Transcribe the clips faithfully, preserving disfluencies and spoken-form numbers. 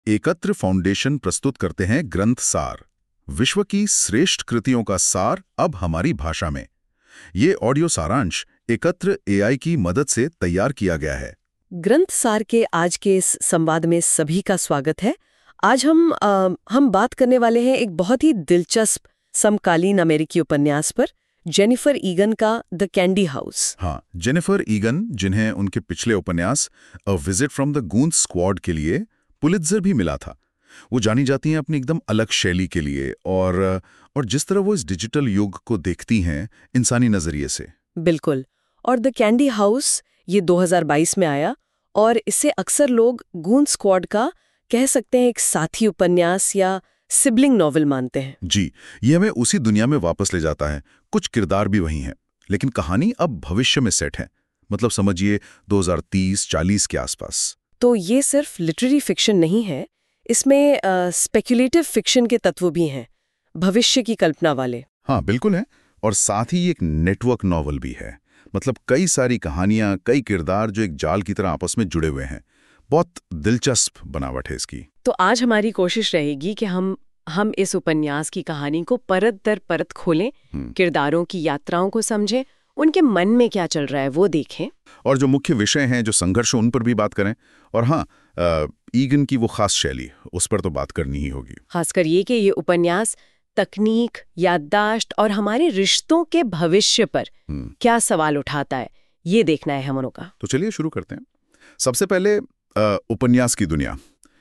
एकत्र फाउंडेशन प्रस्तुत करते हैं ग्रंथ सार, विश्व की श्रेष्ठ कृतियों का सार अब हमारी भाषा में। ये ऑडियो सारांश एकत्र एआई की मदद से तैयार किया गया है। ग्रंथ सार के आज के इस संवाद में सभी का स्वागत है। आज हम आ, हम बात करने वाले हैं एक बहुत ही दिलचस्प समकालीन अमेरिकी उपन्यास पर, जेनिफर ईगन का द कैंडी हाउस। हाँ, जेनिफर ईगन, जिन्हें उनके पिछले उपन्यास a visit from the goon squad के लिए पुलित्जर भी मिला था। वो जानी जाती हैं अपनी एकदम अलग शैली के लिए और और जिस तरह वो इस डिजिटल युग को देखती हैं इंसानी नजरिए से। बिल्कुल। और द कैंडी हाउस ये दो हज़ार बाईस में आया और इसे अक्सर लोग गूंज स्क्वाड का कह सकते हैं एक साथी उपन्यास या सिबलिंग नॉवेल मानते हैं। जी, ये हमें उसी दुनिया में वापस ले जाता है। कुछ किरदार भी वही हैं, लेकिन कहानी अब भविष्य में सेट है। मतलब समझिए दो हज़ार तीस चालीस के आसपास। तो ये सिर्फ लिटरेरी फिक्शन नहीं है, इसमें स्पेक्युलेटिव फिक्शन के तत्व भी हैं, भविष्य की कल्पना वाले। हाँ, बिल्कुल है। और साथ ही एक नेटवर्क नॉवल भी है। मतलब कई सारी कहानियां, कई किरदार जो एक जाल की तरह आपस में जुड़े हुए हैं। बहुत दिलचस्प बनावट है इसकी। तो आज हमारी कोशिश रहेगी कि हम हम इस उपन्यास की कहानी को परत दर परत खोलें, किरदारों की यात्राओं को समझें, उनके मन में क्या चल रहा है वो देखें, और जो मुख्य विषय हैं, जो संघर्ष, उन पर भी बात करें। और हाँ, आ, ईगन की वो खास शैली, उस पर तो बात करनी ही होगी। खासकर ये कि ये उपन्यास तकनीक, याददाश्त और हमारे रिश्तों के भविष्य पर क्या सवाल उठाता है, ये देखना है हम का। तो चलिए शुरू करते हैं। सबसे पहले आ, उपन्यास की दुनिया।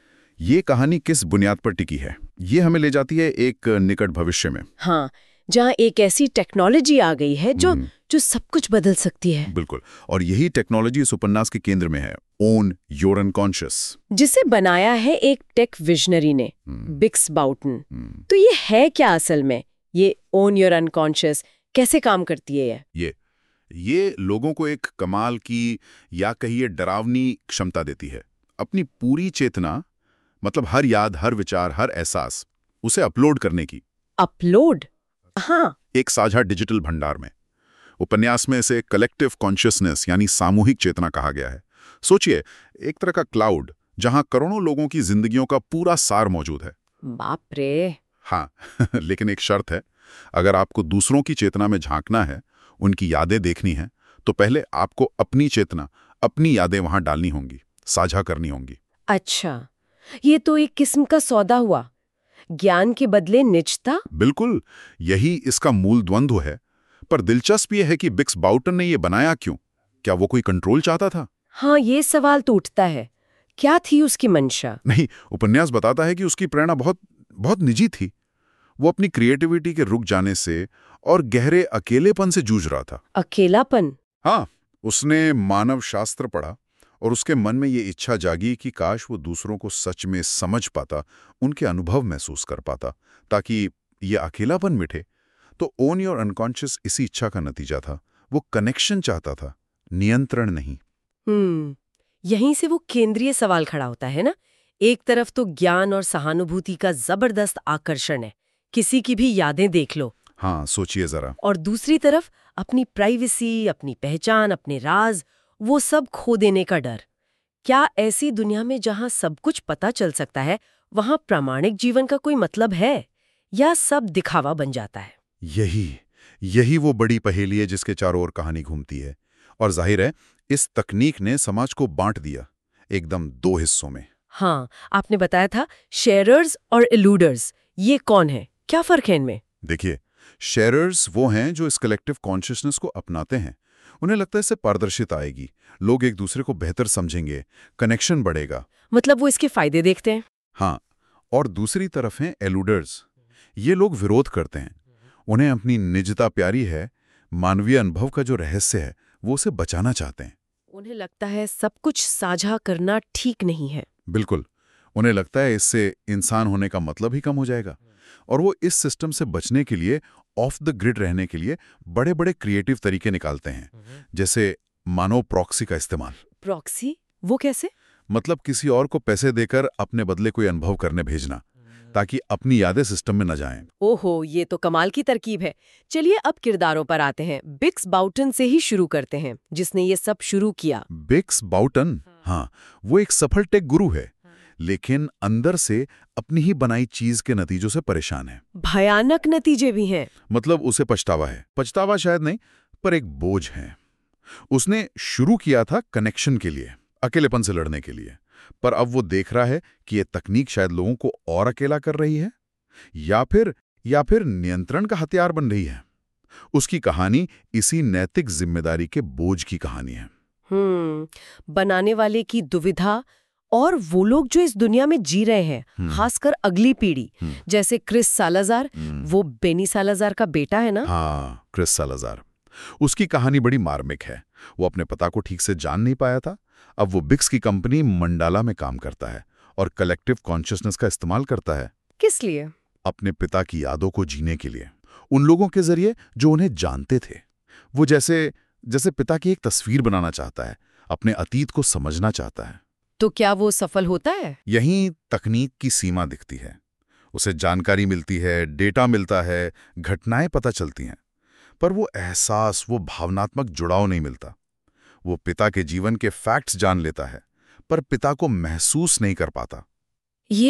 ये कहानी किस बुनियाद पर टिकी है? ये हमें ले जाती है एक निकट भविष्य में। हाँ, जहाँ एक ऐसी टेक्नोलॉजी आ गई है जो जो सब कुछ बदल सकती है। बिल्कुल। और यही टेक्नोलॉजी इस उपन्यास के केंद्र में है। ओन योर अनकॉन्शियस, जिसे बनाया है एक टेक विजनरी ने, बिक्स बाउटन। तो ये है क्या असल में, ये ओन योर अनकॉन्शियस कैसे काम करती है? ये ये लोगों को एक कमाल की या कहिए डरावनी क्षमता देती है, अपनी पूरी चेतना, मतलब हर याद, हर विचार, हर एहसास, उसे अपलोड करने की। अपलोड? हाँ, एक साझा डिजिटल भंडार में। उपन्यास में इसे कलेक्टिव कॉन्शियसनेस यानी सामूहिक चेतना कहा गया है। सोचिए, एक तरह का क्लाउड जहां करोड़ों लोगों की जिंदगियों का पूरा सार मौजूद है। बाप रे। हाँ लेकिन एक शर्त है, अगर आपको दूसरों की चेतना में झांकना है, उनकी यादें देखनी है, तो पहले आपको अपनी चेतना, अपनी यादें वहां डालनी होंगी, साझा करनी होंगी। अच्छा, ये तो एक किस्म का सौदा हुआ, ज्ञान के बदले निजता। बिल्कुल, यही इसका मूल द्वंद्व है। पर दिलचस्प यह है कि बिक्स बाउटन ने यह बनाया क्यों? क्या वो कोई कंट्रोल चाहता था? हाँ, ये सवाल तो उठता है। क्या थी उसकी मंशा? नहीं, उपन्यास बताता है कि उसकी प्रेरणा बहुत बहुत निजी थी। वो अपनी क्रिएटिविटी के रुक जाने से और गहरे अकेलेपन से जूझ रहा था। अकेलापन? हाँ, उसने मानव शास्त्र पढ़ा और उसके मन में ये इच्छा जागी कि काश वो दूसरों को सच में समझ पाता, उनके अनुभव महसूस कर पाता, ताकि ये अकेलापन मिटे। तो ओन योर अनकॉन्शियस इसी इच्छा का नतीजा था। वो कनेक्शन चाहता था, नियंत्रण नहीं। हम्म, यहीं से वो केंद्रीय सवाल खड़ा होता है ना। एक तरफ तो ज्ञान और सहानुभूति का जबरदस्त आकर्षण है, किसी की भी यादें देख लो। हाँ, सोचिए जरा। और दूसरी तरफ अपनी प्राइवेसी, अपनी पहचान, अपने राज, वो सब खो देने का डर। क्या ऐसी दुनिया में जहां सब कुछ पता चल सकता है, वहां प्रामाणिक जीवन का कोई मतलब है, या सब दिखावा बन जाता है? यही यही वो बड़ी पहेली है जिसके चारों ओर कहानी घूमती है। और जाहिर है, इस तकनीक ने समाज को बांट दिया, एकदम दो हिस्सों में। हाँ, आपने बताया था शेयरर्स और एलूडर्स। ये कौन है, क्या फर्क है इनमें? देखिए, शेयरर्स वो हैं जो इस कलेक्टिव कॉन्शियसनेस को अपनाते हैं। उन्हें लगता है इससे पारदर्शिता आएगी, लोग एक दूसरे को बेहतर समझेंगे, कनेक्शन बढ़ेगा। मतलब वो इसके फायदे देखते हैं। हाँ, और दूसरी तरफ हैं एलूडर्स। ये लोग विरोध करते हैं। उन्हें अपनी निजता प्यारी है, मानवीय अनुभव का जो रहस्य है वो उसे बचाना चाहते हैं। उन्हें लगता है सब कुछ साझा करना ठीक नहीं है। बिल्कुल, उन्हें लगता है इससे इंसान होने का मतलब ही कम हो जाएगा। और वो इस सिस्टम से बचने के लिए, ऑफ द ग्रिड रहने के लिए बड़े बड़े क्रिएटिव तरीके निकालते हैं, जैसे मानो प्रॉक्सी का इस्तेमाल। प्रॉक्सी? वो कैसे? मतलब किसी और को पैसे देकर अपने बदले कोई अनुभव करने भेजना, ताकि अपनी यादें सिस्टम में न जाएं। ओहो, ये तो कमाल की तरकीब है। चलिए अब किरदारों पर आते हैं। बिक्स बाउटन से ही शुरू करते हैं, जिसने ये सब शुरू किया। बिक्स बाउटन, हाँ, वो एक सफल टेक गुरु है। लेकिन अंदर से अपनी ही बनाई चीज के नतीजों से परेशान है। भयानक नतीजे भी हैं। मतलब उसे पछतावा है। पछतावा शायद नहीं, पर एक बोझ है। उसने शुरू किया था कनेक्शन के लिए, अकेलेपन से लड़ने के लिए, पर अब वो देख रहा है कि ये तकनीक शायद लोगों को और अकेला कर रही है, या फिर या फिर नियंत्रण का हथियार बन रही है। उसकी कहानी इसी नैतिक जिम्मेदारी के बोझ की कहानी है। हम्म, बनाने वाले की दुविधा और वो लोग जो इस दुनिया में जी रहे हैं, खासकर अगली पीढ़ी, जैसे क्रिस सालाज़ार, वो बेनी सालाज़ार का बेटा है ना? हाँ, क्रिस सालाज़ार। उसकी कहानी बड़ी मार्मिक है। वो अपने पिता को ठीक से जान नहीं पाया था। अब वो बिक्स की कंपनी मंडाला में काम करता है और कलेक्टिव कॉन्शियसनेस का इस्तेमाल करता है। किस लिए? अपने पिता की यादों को जीने के लिए, उन लोगों के जरिए जो उन्हें जानते थे। वो जैसे जैसे पिता की एक तस्वीर बनाना चाहता है, अपने अतीत को समझना चाहता है। तो क्या वो सफल होता है? यहीं तकनीक की सीमा दिखती है। उसे जानकारी मिलती है, डेटा मिलता है, घटनाएं पता चलती हैं, पर वो एहसास, वो भावनात्मक जुड़ाव नहीं मिलता। वो पिता के जीवन के फैक्ट्स जान लेता है, पर पिता को महसूस नहीं कर पाता। ये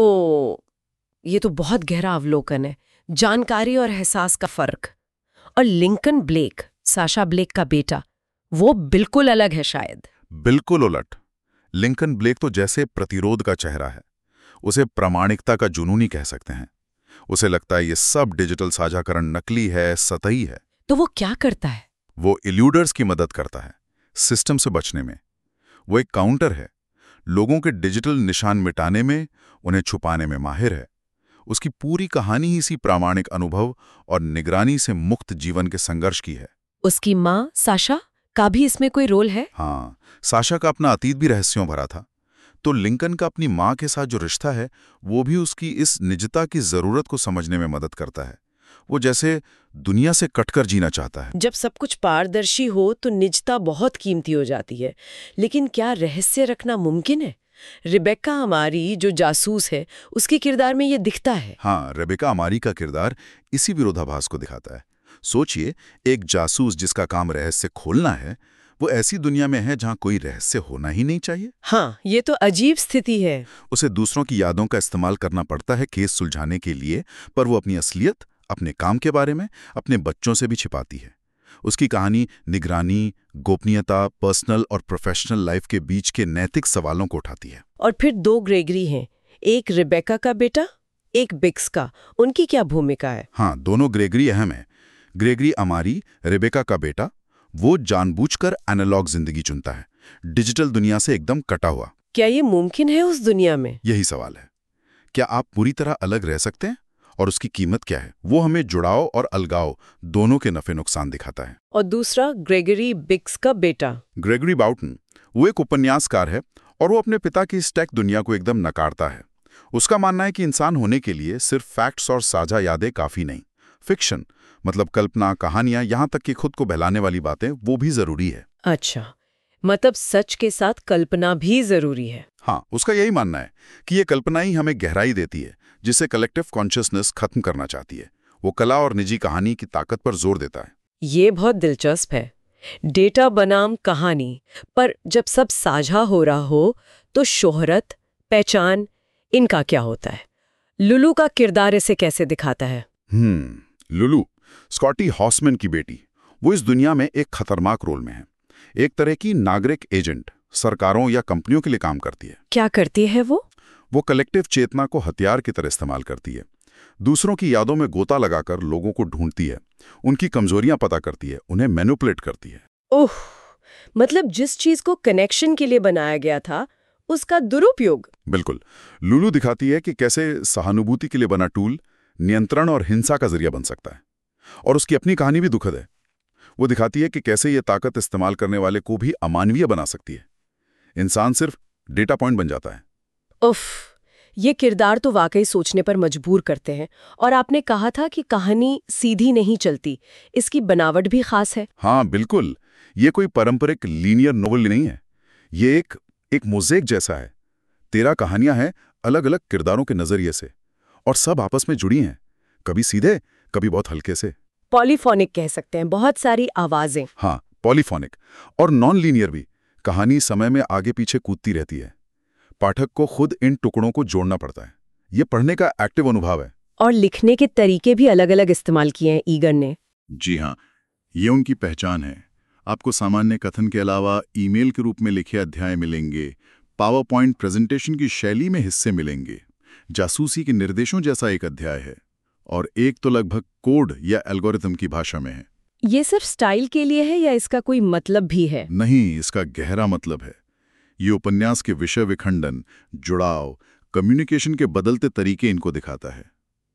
तो ये तो बहुत गहरा अवलोकन है, जानकारी और एहसास का फर्क। और लिंकन ब्लेक, साशा ब्लेक का बेटा, वो बिल्कुल अलग है शायद। बिल्कुल उलट। लिंकन ब्लेक तो जैसे प्रतिरोध का चेहरा है। उसे प्रामाणिकता का जुनूनी कह सकते हैं। उसे लगता है ये सब डिजिटल साझाकरण नकली है, सतही है। तो वो क्या करता है? वो इल्यूडर्स की मदद करता है, सिस्टम से बचने में। वो एक काउंटर है, लोगों के डिजिटल निशान मिटाने में, उन्हें छुपाने में माहिर है। उसकी पूरी कहानी ही इसी प्रामाणिक अनुभव और निगरानी से मुक्त जीवन के संघर्ष की है। उसकी माँ साशा का भी इसमें कोई रोल है? हाँ, साशा का अपना अतीत भी रहस्यों भरा था। तो लिंकन का अपनी माँ के साथ जो रिश्ता है, वो भी उसकी इस निजता की जरूरत को समझने में मदद करता है। वो जैसे दुनिया से कटकर जीना चाहता है। जब सब कुछ पारदर्शी हो तो निजता बहुत कीमती हो जाती है। लेकिन क्या रहस्य रखना मुमकिन है? रिबेका अमारी जो जासूस है, उसके किरदार में ये दिखता है। हाँ, रेबेका अमारी का किरदार इसी विरोधाभास को दिखाता है। सोचिए, एक जासूस जिसका काम रहस्य खोलना है, वो ऐसी दुनिया में है जहां कोई रहस्य होना ही नहीं चाहिए। हाँ, ये तो अजीब स्थिति है। उसे दूसरों की यादों का इस्तेमाल करना पड़ता है केस सुलझाने के लिए, पर वो अपनी असलियत, अपने काम के बारे में, अपने बच्चों से भी छिपाती है। उसकी कहानी निगरानी, गोपनीयता, पर्सनल और प्रोफेशनल लाइफ के बीच के नैतिक सवालों को उठाती है। और फिर दो ग्रेगरी हैं, एक रिबेका का बेटा, एक बिक्स का। उनकी क्या भूमिका है? हाँ, दोनों ग्रेगरी अहम है। ग्रेगरी अमारी, रेबेका का बेटा, वो जानबूझकर एनालॉग जिंदगी चुनता है, डिजिटल दुनिया से एकदम कटा हुआ। क्या ये मुमकिन है उस दुनिया में? यही सवाल है। क्या आप पूरी तरह अलग रह सकते हैं? और उसकी कीमत क्या है? वो हमें जुड़ाव और अलगाव दोनों के नफे नुकसान दिखाता है। और दूसरा ग्रेगरी बिक्स का बेटा, ग्रेगरी बाउटन, वो एक उपन्यासकार है और वो अपने पिता की इस टेक दुनिया को एकदम नकारता है। उसका मानना है कि इंसान होने के लिए सिर्फ फैक्ट्स और साझा यादें काफी नहीं, फिक्शन मतलब कल्पना, कहानियां, यहां तक कि खुद को बहलाने वाली बातें, वो भी जरूरी है। अच्छा, मतलब सच के साथ कल्पना भी जरूरी है। हाँ, उसका यही मानना है कि ये कल्पना ही हमें गहराई देती है, जिसे कलेक्टिव कॉन्शियसनेस खत्म करना चाहती है। वो कला और निजी कहानी की ताकत पर जोर देता है। ये बहुत दिलचस्प है। डेटा बनाम कहानी, पर जब सब साझा हो रहा हो तो शोहरत, पहचान, इनका क्या होता है? लुलू का किरदार इसे कैसे दिखाता है? हम्म लुलू, स्कॉटी हॉसमैन की बेटी, वो इस दुनिया में एक खतरनाक रोल में है। एक तरह की नागरिक एजेंट, सरकारों या कंपनियों के लिए काम करती है। क्या करती है वो? वो कलेक्टिव चेतना को हथियार की तरह इस्तेमाल करती है। दूसरों की यादों में गोता लगाकर लोगों को ढूंढती है, उनकी कमजोरियां पता करती है, उन्हें मैनिपुलेट करती है। ओह, मतलब जिस चीज को कनेक्शन के लिए बनाया गया था, उसका दुरुपयोग। बिल्कुल। लुलू दिखाती है कि कैसे सहानुभूति के लिए बना टूल नियंत्रण और हिंसा का जरिया बन सकता है। और उसकी अपनी कहानी भी दुखद है। वो दिखाती है कि कैसे ये ताकत इस्तेमाल करने वाले को भी अमानवीय बना सकती है। इंसान सिर्फ डेटा पॉइंट बन जाता है। उफ, ये किरदार तो वाकई सोचने पर मजबूर करते हैं। और आपने कहा था कि कहानी सीधी नहीं चलती, इसकी बनावट भी खास है। हाँ बिल्कुल, ये कोई पारंपरिक लीनियर नोवेल नहीं है। ये एक एक मोज़ेक जैसा है। तेरह कहानियां हैं अलग अलग किरदारों के नजरिए से, और सब आपस में जुड़ी हैं, कभी सीधे, कभी बहुत हल्के से। पॉलीफोनिक कह सकते हैं, बहुत सारी आवाजें। हाँ, पॉलीफोनिक और नॉन लीनियर भी। कहानी समय में आगे पीछे कूदती रहती है, पाठक को खुद इन टुकड़ों को जोड़ना पड़ता है। ये पढ़ने का एक्टिव अनुभव है। और लिखने के तरीके भी अलग अलग इस्तेमाल किए हैं ईगन ने। जी हाँ, ये उनकी पहचान है। आपको सामान्य कथन के अलावा ईमेल के रूप में लिखे अध्याय मिलेंगे, पावर पॉइंट प्रेजेंटेशन की शैली में हिस्से मिलेंगे, जासूसी के निर्देशों जैसा एक अध्याय है, और एक तो लगभग कोड या एल्गोरिथम की भाषा में है। ये सिर्फ स्टाइल के लिए है या इसका कोई मतलब भी है? नहीं, इसका गहरा मतलब है। ये उपन्यास के विषय विखंडन, जुड़ाव, कम्युनिकेशन के बदलते तरीके इनको दिखाता है।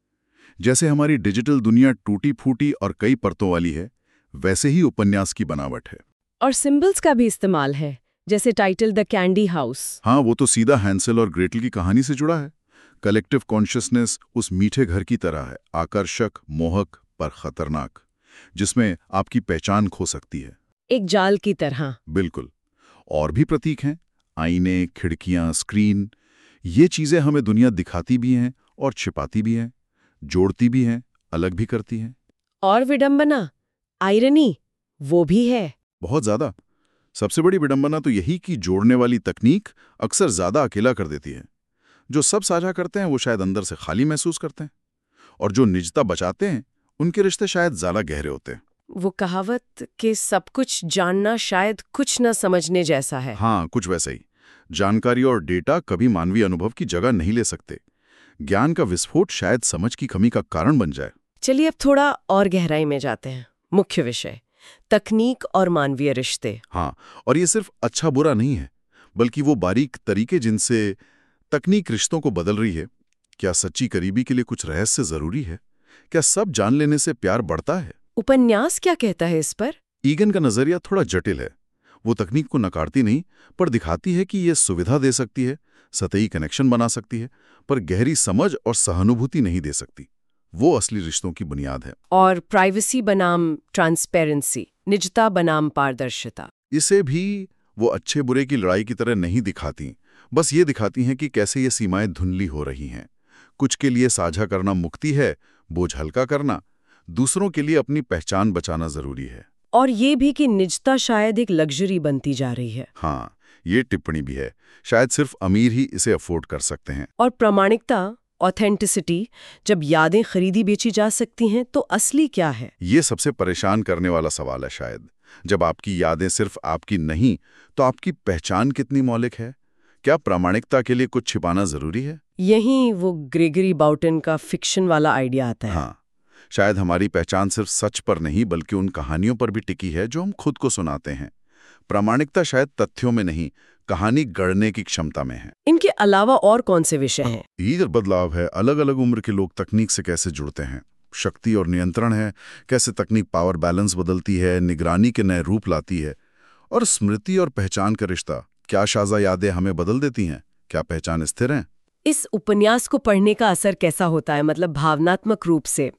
जैसे हमारी डिजिटल दुनिया टूटी फूटी और कई परतों वाली है, वैसे ही उपन्यास की बनावट है। और सिंबल्स का भी इस्तेमाल है, जैसे टाइटल द कैंडी हाउस। हाँ, वो तो सीधा हैंसेल और ग्रेटल की कहानी से जुड़ा है। कलेक्टिव कॉन्शियसनेस उस मीठे घर की तरह है, आकर्षक, मोहक पर खतरनाक, जिसमें आपकी पहचान खो सकती है। एक जाल की तरह। बिल्कुल। और भी प्रतीक हैं, आईने, खिड़कियां, स्क्रीन। ये चीजें हमें दुनिया दिखाती भी हैं और छिपाती भी हैं, जोड़ती भी हैं, अलग भी करती हैं। और विडंबना, आयरनी, वो भी है। बहुत ज्यादा। सबसे बड़ी विडंबना तो यही कि जोड़ने वाली तकनीक अक्सर ज्यादा अकेला कर देती है। जो सब साझा करते हैं वो शायद अंदर से खाली महसूस करते हैं, और जो निजता बचाते हैं उनके रिश्ते शायद ज्यादा गहरे होते हैं। वो कहावत कि सब कुछ जानना शायद कुछ न समझने जैसा है। हाँ, कुछ वैसा ही। जानकारी और डेटा कभी मानवीय अनुभव की जगह नहीं ले सकते। ज्ञान का विस्फोट शायद समझ की कमी का कारण बन जाए। चलिए अब थोड़ा और गहराई में जाते हैं। मुख्य विषय, तकनीक और मानवीय रिश्ते। हाँ, और ये सिर्फ अच्छा बुरा नहीं है, बल्कि वो बारीक तरीके जिनसे तकनीक रिश्तों को बदल रही है। क्या सच्ची करीबी के लिए कुछ रहस्य जरूरी है? क्या सब जान लेने से प्यार बढ़ता है? उपन्यास क्या कहता है इस पर? ईगन का नजरिया थोड़ा जटिल है। वो तकनीक को नकारती नहीं, पर दिखाती है कि ये सुविधा दे सकती है, सतही कनेक्शन बना सकती है, पर गहरी समझ और सहानुभूति नहीं दे सकती। वो असली रिश्तों की बुनियाद है। और प्राइवेसी बनाम ट्रांसपेरेंसी, निजता बनाम पारदर्शिता, इसे भी वो अच्छे बुरे की लड़ाई की तरह नहीं दिखाती, बस ये दिखाती हैं कि कैसे ये सीमाएं धुंधली हो रही हैं। कुछ के लिए साझा करना मुक्ति है, बोझ हल्का करना, दूसरों के लिए अपनी पहचान बचाना जरूरी है। और ये भी कि निजता शायद एक लग्जरी बनती जा रही है। हाँ, ये टिप्पणी भी है। शायद सिर्फ अमीर ही इसे अफोर्ड कर सकते हैं। और प्रामाणिकता, ऑथेंटिसिटी, जब यादें खरीदी बेची जा सकती हैं तो असली क्या है? ये सबसे परेशान करने वाला सवाल है शायद। जब आपकी यादें सिर्फ आपकी नहीं, तो आपकी पहचान कितनी मौलिक है? क्या प्रामाणिकता के लिए कुछ छिपाना जरूरी है? यहीं वो ग्रेगरी बाउटन का फिक्शन वाला आइडिया आता है। हाँ, शायद हमारी पहचान सिर्फ सच पर नहीं बल्कि उन कहानियों पर भी टिकी है जो हम खुद को सुनाते हैं। प्रामाणिकता शायद तथ्यों में नहीं, कहानी गढ़ने की क्षमता में है। इनके अलावा और कौन से विषय हैं? ये बदलाव है, अलग अलग उम्र के लोग तकनीक से कैसे जुड़ते हैं। शक्ति और नियंत्रण है, कैसे तकनीक पावर बैलेंस बदलती है, निगरानी के नए रूप लाती है। और स्मृति और पहचान का रिश्ता, क्या शाज़ा यादें हमें बदल देती हैं, क्या पहचान स्थिर है? इस उपन्यास को पढ़ने का असर कैसा होता है, मतलब भावनात्मक रूप से?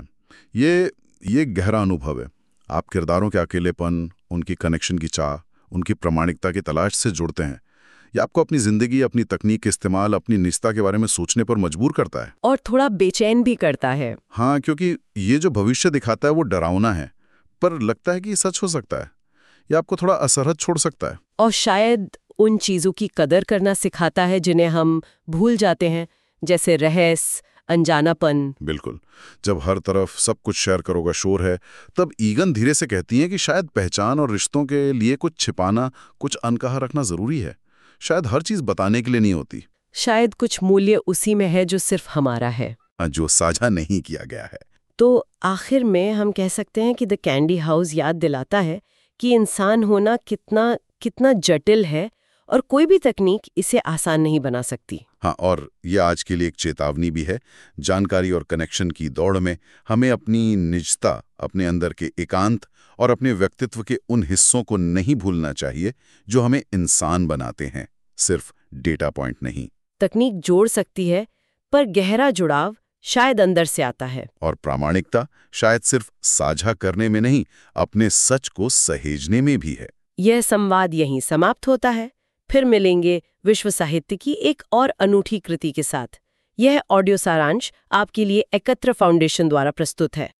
ये ये गहरा अनुभव है। आप किरदारों के अकेलेपन, उनकी कनेक्शन की चाह, उनकी प्रामाणिकता की तलाश से जुड़ते हैं। ये आपको अपनी जिंदगी, अपनी तकनीक के इस्तेमाल, अपनी निजता के बारे में सोचने पर मजबूर करता है। और थोड़ा बेचैन भी करता है। हाँ, क्योंकि ये जो भविष्य दिखाता है वो डरावना है, पर लगता है कि ये सच हो सकता है। ये आपको थोड़ा असहज छोड़ सकता है। और शायद उन चीज़ों की कदर करना सिखाता है जिन्हें हम भूल जाते हैं, जैसे रहस्य, अनजानापन। बिल्कुल। जब हर तरफ सब कुछ शेयर करोगा शोर है, तब ईगन धीरे से कहती हैं कि शायद पहचान और रिश्तों के लिए कुछ छिपाना, कुछ अनकहा रखना जरूरी है। शायद हर चीज बताने के लिए नहीं होती। शायद कुछ मूल्य उसी में है जो सिर्फ हमारा है, जो साझा नहीं किया गया है। तो आखिर में हम कह सकते हैं कि द कैंडी हाउस याद दिलाता है कि इंसान होना कितना कितना जटिल है और कोई भी तकनीक इसे आसान नहीं बना सकती। हाँ, और ये आज के लिए एक चेतावनी भी है। जानकारी और कनेक्शन की दौड़ में हमें अपनी निजता, अपने अंदर के एकांत और अपने व्यक्तित्व के उन हिस्सों को नहीं भूलना चाहिए जो हमें इंसान बनाते हैं, सिर्फ डेटा पॉइंट नहीं। तकनीक जोड़ सकती है, पर गहरा जुड़ाव शायद अंदर से आता है। और प्रामाणिकता शायद सिर्फ साझा करने में नहीं, अपने सच को सहेजने में भी है। यह संवाद यहीं समाप्त होता है। फिर मिलेंगे विश्व साहित्य की एक और अनूठी कृति के साथ। यह ऑडियो सारांश आपके लिए एकत्र फाउंडेशन द्वारा प्रस्तुत है।